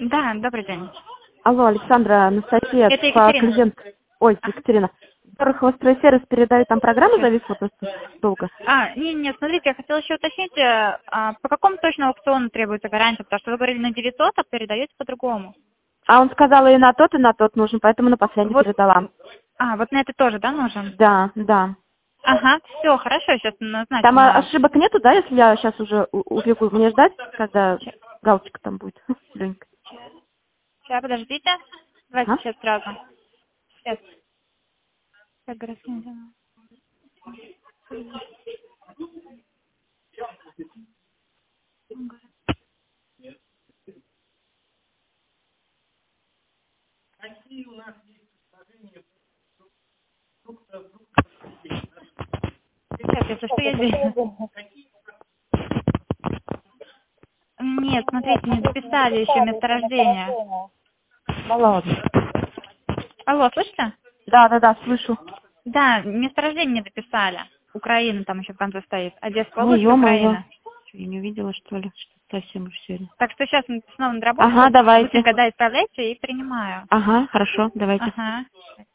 Да, добрый день. Алло, Александра, Анастасия, Это по Екатерина. клиент... Ой, Екатерина. Дороховый сервис передает, там программа зависла просто долго. Нет, смотрите, я хотела еще уточнить, по какому точно аукциону требуется гарантия, потому что вы говорили на 900, а передаете по-другому. А он сказал, и на тот нужен, поэтому на последний Вот, передала. вот на это тоже, да, нужен? Да, да. Ага, все, хорошо, сейчас назначим. Там ошибок нету, да, если я сейчас уже убегу? Мне ждать, когда галочка там будет? Ленька. Сейчас, подождите. Давайте Ага. сейчас сразу. Сейчас. Так, городским делом. Сейчас, если что, я здесь. Нет, смотрите, не дописали еще месторождение. Да ладно. Алло, слышите? Да, слышу. Да, месторождение не дописали. Украина там еще в конце стоит. Одесская Ой, область, ё-моё. Украина. Что, я не увидела, что ли? Что совсем уж сегодня. Так что сейчас снова Ага, доработаю. давайте. Быстренько, да, исправляйте и принимаю. Ага, хорошо, давайте. Ага.